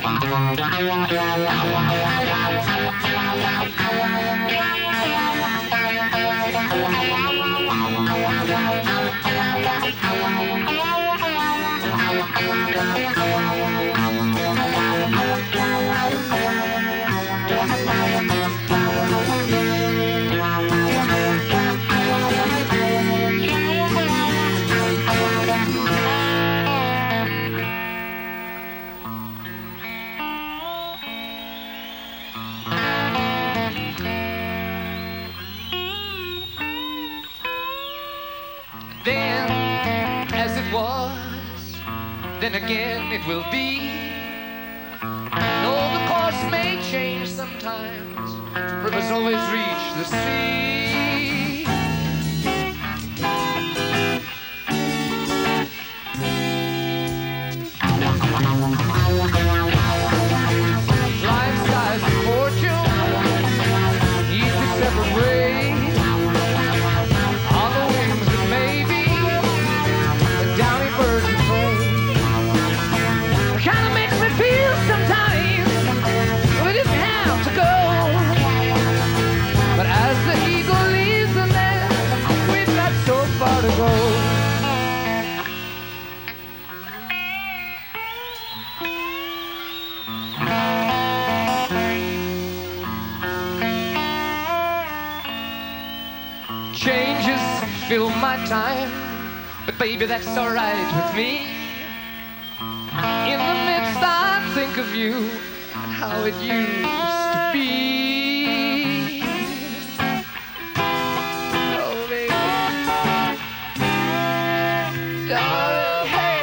Then, as it was, then again it will be. Though the course may change sometimes, rivers always reach the sea. Life's skies of fortune, easy separate. On the wings that may be, the downy birds that play. It kinda makes me feel sometimes we didn't have to go. But as the eagle leaves the nest, we've got so far to go. Changes fill my time, but baby, that's alright with me. In the midst I think of you and how it used to be. Oh baby, darling, hey.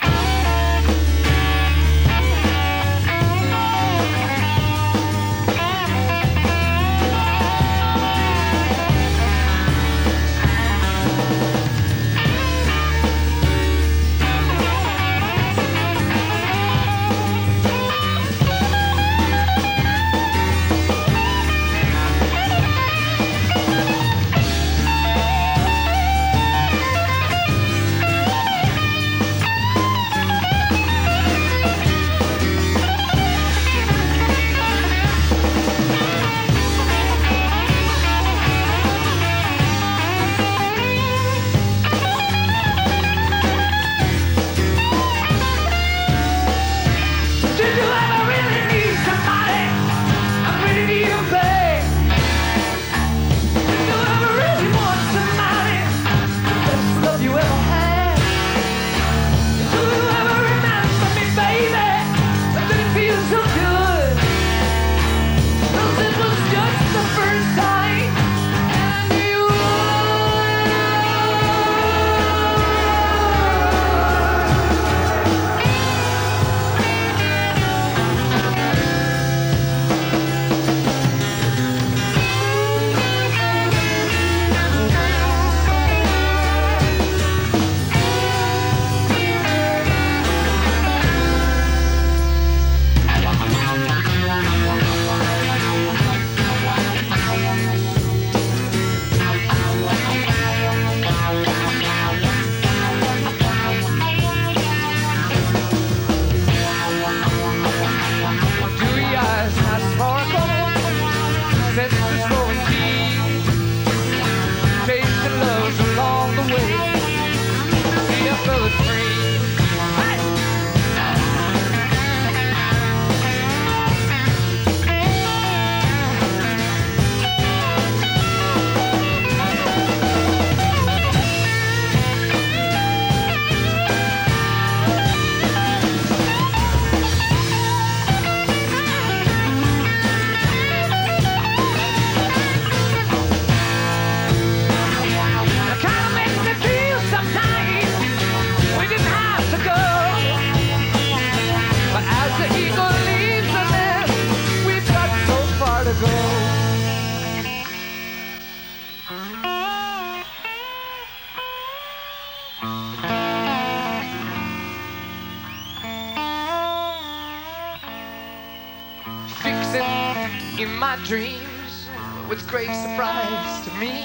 In my dreams, with great surprise to me,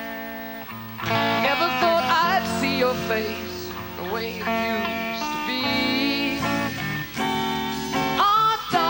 never thought I'd see your face the way it used to be. Oh,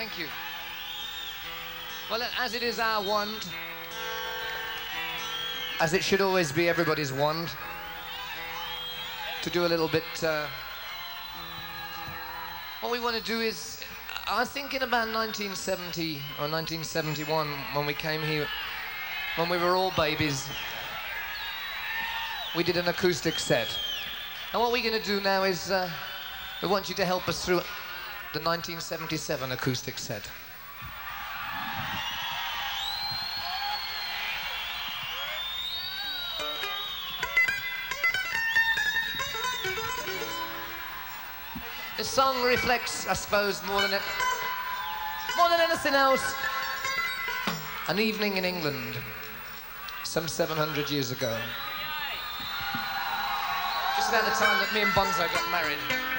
Thank you. Well, as it is our wand, as it should always be everybody's wand, to do a little bit... what we want to do is, I think in about 1970 or 1971, when we came here, when we were all babies, we did an acoustic set. And what we're going to do now is, we want you to help us through the 1977 acoustic set. This song reflects, I suppose, more than anything else, an evening in England, some 700 years ago. Just about the time that me and Bonzo got married.